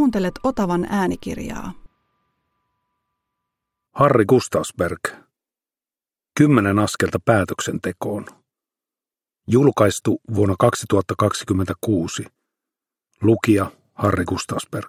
Kuuntelet Otavan äänikirjaa. Harry Gustavsberg. 10 askelta päätöksentekoon. Julkaistu vuonna 2026. Lukija Harry Gustavsberg.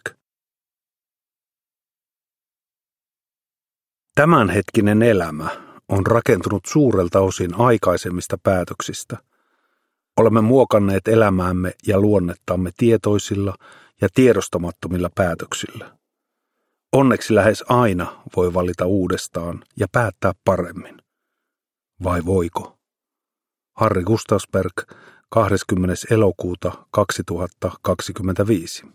Tämänhetkinen elämä on rakentunut suurelta osin aikaisemmista päätöksistä. Olemme muokanneet elämäämme ja luonnettamme tietoisilla ja tiedostamattomilla päätöksillä. Onneksi lähes aina voi valita uudestaan ja päättää paremmin. Vai voiko? Harry Gustavsberg, 20. elokuuta 2025.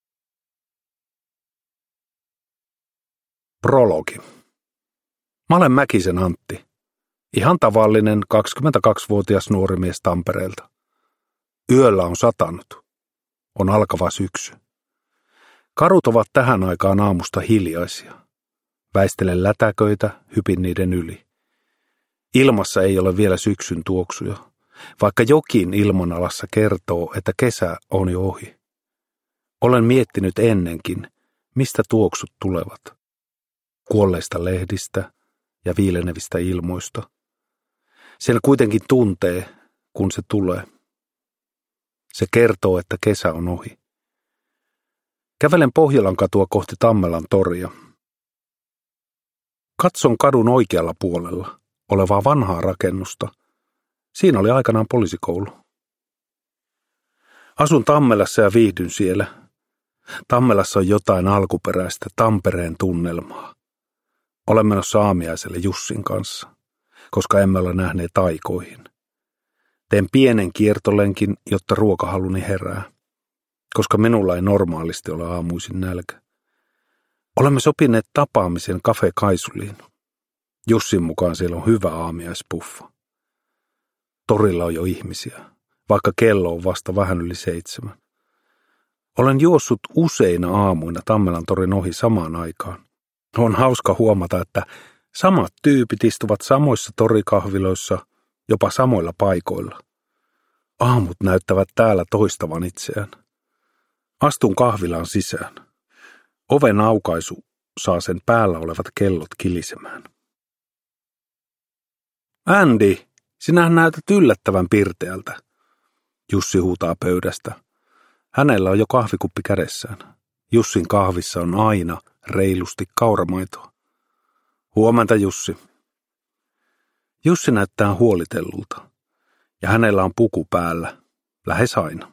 Prologi. Mä olen Mäkisen Antti. Ihan tavallinen 22-vuotias nuori mies Tampereelta. Yöllä on satanut. On alkava syksy. Kadut ovat tähän aikaan aamusta hiljaisia. Väistelen lätäköitä, hypin niiden yli. Ilmassa ei ole vielä syksyn tuoksuja, vaikka jokin ilmanalassa kertoo, että kesä on jo ohi. Olen miettinyt ennenkin, mistä tuoksut tulevat. Kuolleista lehdistä ja viilenevistä ilmoista. Sen kuitenkin tuntee, kun se tulee. Se kertoo, että kesä on ohi. Kävelen Pohjolan katua kohti Tammelan toria. Katson kadun oikealla puolella olevaa vanhaa rakennusta. Siinä oli aikanaan poliisikoulu. Asun Tammelassa ja viihdyn siellä. Tammelassa on jotain alkuperäistä Tampereen tunnelmaa. Olen menossa aamiaiselle Jussin kanssa, koska emme ole nähneet aikoihin. Teen pienen kiertolenkin, jotta ruokahaluni herää, koska minulla ei normaalisti ole aamuisin nälkä. Olemme sopineet tapaamisen Cafe Kaisuliin. Jussin mukaan siellä on hyvä aamiaispuffa. Torilla on jo ihmisiä, vaikka kello on vasta vähän yli 7. Olen juossut useina aamuina Tammelan torin ohi samaan aikaan. On hauska huomata, että samat tyypit istuvat samoissa torikahviloissa, jopa samoilla paikoilla. Aamut näyttävät täällä toistavan itseään. Astun kahvilaan sisään. Oven aukaisu saa sen päällä olevat kellot kilisemään. Andy, sinähän näytät yllättävän pirteältä, Jussi huutaa pöydästä. Hänellä on jo kahvikuppi kädessään. Jussin kahvissa on aina reilusti kauramaitoa. Huomenta, Jussi. Jussi näyttää huolitellulta, ja hänellä on puku päällä, lähes aina.